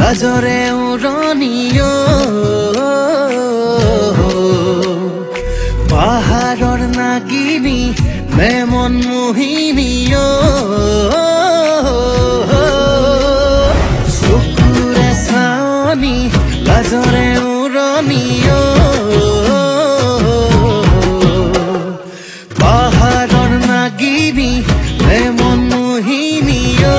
লাজৰে উৰণিও পাহাৰৰ নাগিনী মেমন মোহিনীও চকুৰে চাৱনি লাজৰে উৰণিও পাহাৰৰ নাগিনী মেমন মোহিনীও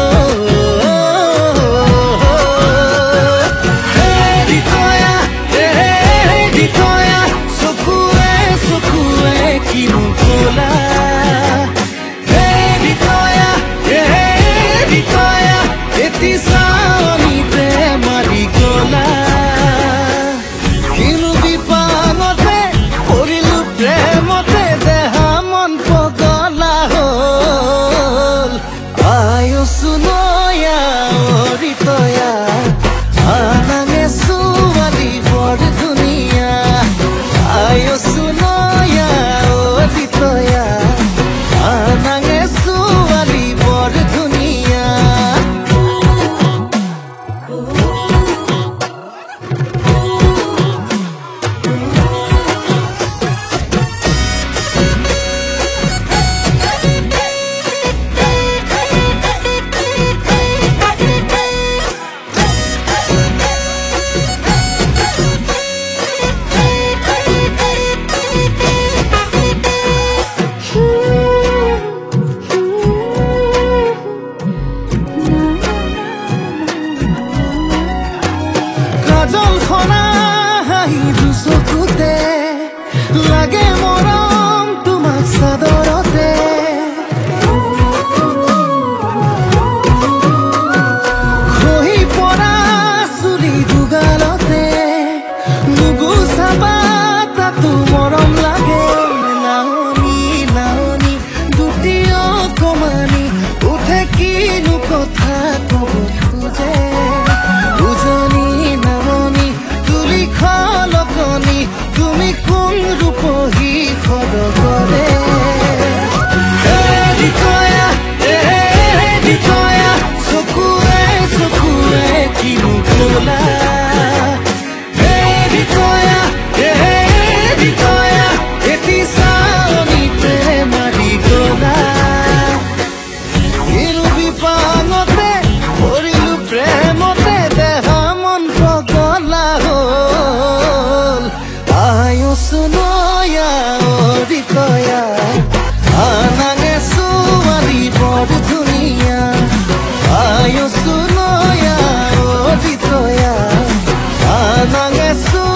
লাগে মৰম তোমাক চাদৰতে খহি পৰা চুলি দুগালতে নুগুচাবা তাতো মৰম লাগে নাওনি নাওনি দুটি অকমানি উঠে কিনো কথা কব খোজে উজনি নামনি তুলি খলকনি তুমি কোন ৰূপহী খদকৰে চকুৰে চকুৰে কিনো ক'লা এটি চাৱনিতে মাৰি গলা ইৰো বিপাঙতে পৰিলো প্ৰেমতে দেহা মন পগলা হ'ল ayo sunoya orikoya anange suwali bod duniya ayo sunoya orikoya anange